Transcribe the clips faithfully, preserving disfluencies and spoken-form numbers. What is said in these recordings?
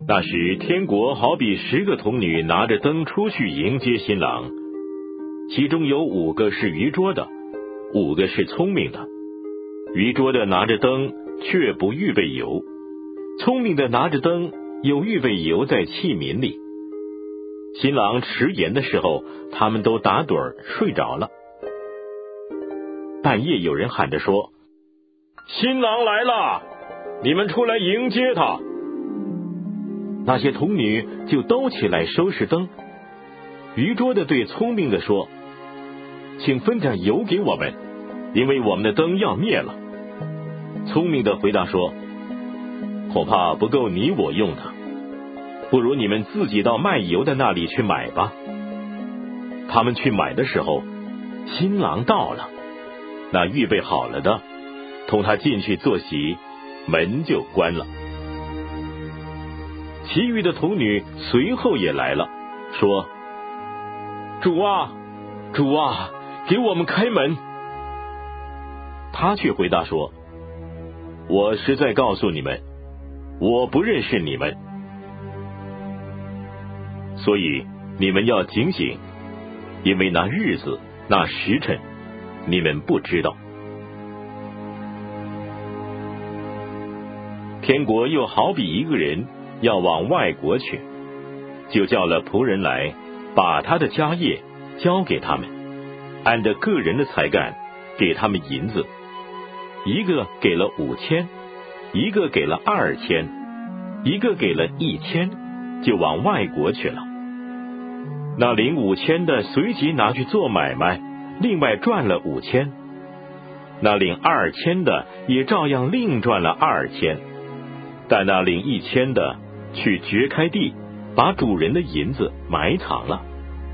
那时天国好比十个童女拿着灯出去迎接新郎，其中有五个是愚拙的，五个是聪明的。愚拙的拿着灯却不预备油，聪明的拿着灯有预备油在器皿里。新郎迟延的时候，他们都打盹儿睡着了。半夜有人喊着说：新郎来了，你们出来迎接他。那些童女就都起来收拾灯。愚拙的对聪明的说：请分点油给我们，因为我们的灯要灭了。聪明的回答说：恐怕不够你我用的，不如你们自己到卖油的那里去买吧。他们去买的时候，新郎到了，那预备好了的同他进去坐席，门就关了。其余的童女随后也来了，说：主啊，主啊，给我们开门。他却回答说：我实在告诉你们，我不认识你们，所以你们要警醒，因为那日子那时辰你们不知道。天国又好比一个人要往外国去，就叫了仆人来，把他的家业交给他们，按着个人的才干给他们银子，一个给了五千，一个给了二千，一个给了一千，就往外国去了。那领五千的随即拿去做买卖，另外赚了五千。那领二千的也照样另赚了二千。但那领一千的去掘开地，把主人的银子埋藏了。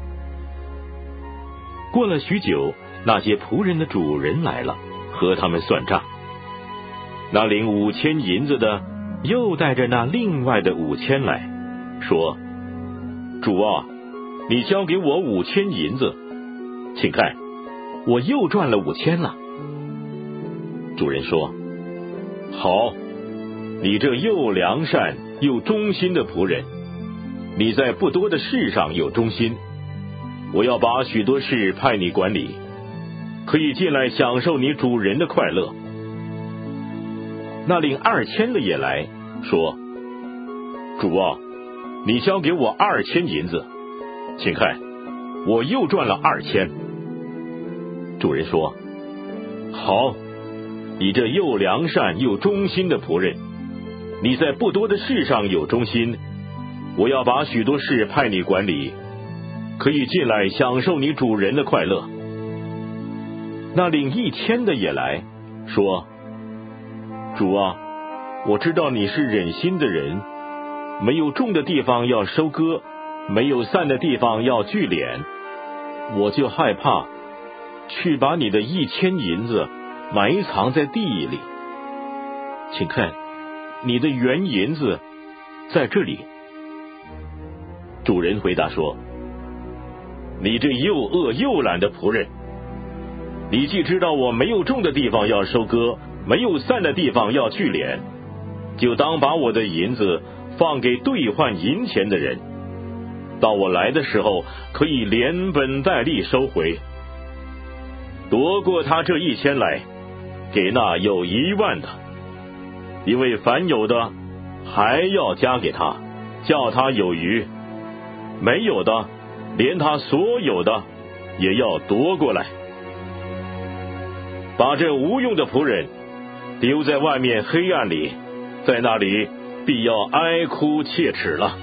过了许久，那些仆人的主人来了，和他们算账。那领五千银子的又带着那另外的五千来，说：主啊，你交给我五千银子，请看，我又赚了五千了。主人说：好，你这又良善又忠心的仆人，你在不多的事上有忠心，我要把许多事派你管理，可以进来享受你主人的快乐。那领二千的也来，说：主啊，你交给我二千银子，请看，我又赚了二千。主人说：好，你这又良善又忠心的仆人，你在不多的事上有忠心，我要把许多事派你管理，可以进来享受你主人的快乐。那领一千的也来，说：主啊，我知道你是忍心的人，没有种的地方要收割，没有散的地方要聚敛，我就害怕，去把你的一千银子埋藏在地里。请看，你的原银子在这里。主人回答说：你这又恶又懒的仆人，你既知道我没有种的地方要收割，没有散的地方要聚敛，就当把我的银子放给兑换银钱的人，到我来的时候可以连本带利收回。夺过他这一千来，给那有一万的，因为凡有的还要加给他，叫他有余；没有的，连他所有的也要夺过来。把这无用的仆人丢在外面黑暗里，在那里必要哀哭切齿了。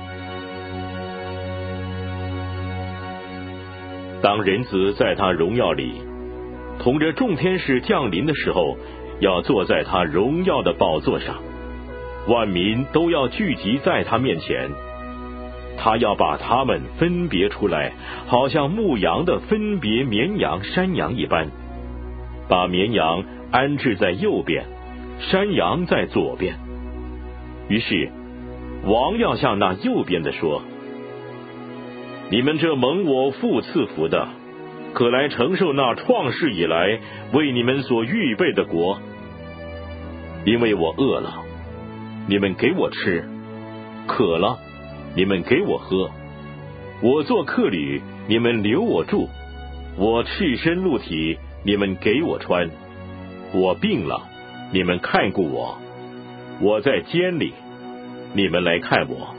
当人子在他荣耀里同着众天使降临的时候，要坐在他荣耀的宝座上，万民都要聚集在他面前。他要把他们分别出来，好像牧羊的分别绵羊山羊一般，把绵羊安置在右边，山羊在左边。于是王要向那右边的说：你们这蒙我父赐福的，可来承受那创世以来为你们所预备的国。因为我饿了，你们给我吃； 渴了，你们给我喝；我做客旅，你们留我住；我赤身露体，你们给我穿；我病了，你们看顾我；我在监里，你们来看我。”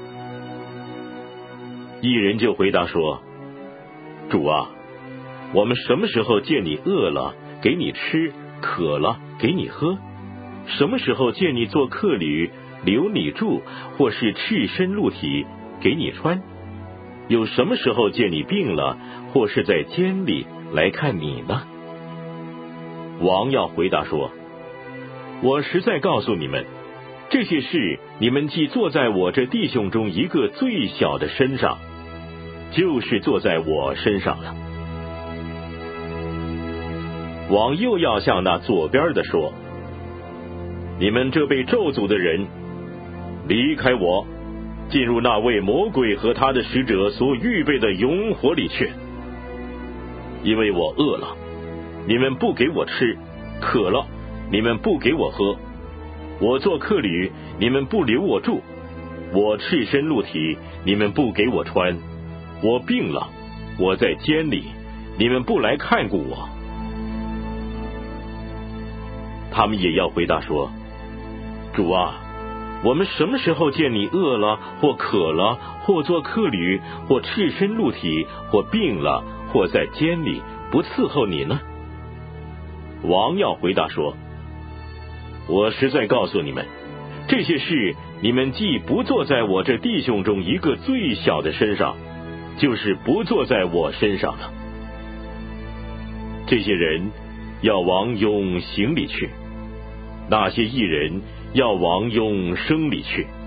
一人就回答说：“主啊，我们什么时候见你饿了，给你吃；渴了，给你喝？什么时候见你做客旅，留你住，或是赤身露体，给你穿？有什么时候见你病了，或是在监里来看你呢？”王要回答说：“我实在告诉你们，这些事你们既坐在我这弟兄中一个最小的身上，就是坐在我身上了。”王又要向那左边的说：“你们这被咒诅的人，离开我，进入那位魔鬼和他的使者所预备的永火里去。因为我饿了，你们不给我吃；渴了，你们不给我喝；我做客旅，你们不留我住；我赤身露体，你们不给我穿；我病了，我在监里，你们不来看顾我。”他们也要回答说：“主啊，我们什么时候见你饿了，或渴了，或做客旅，或赤身露体，或病了，或在监里，不伺候你呢？”王要回答说：“我实在告诉你们，这些事你们既不坐在我这弟兄中一个最小的身上，就是不坐在我身上了。”这些人要往永刑里去，那些义人要往永生里去。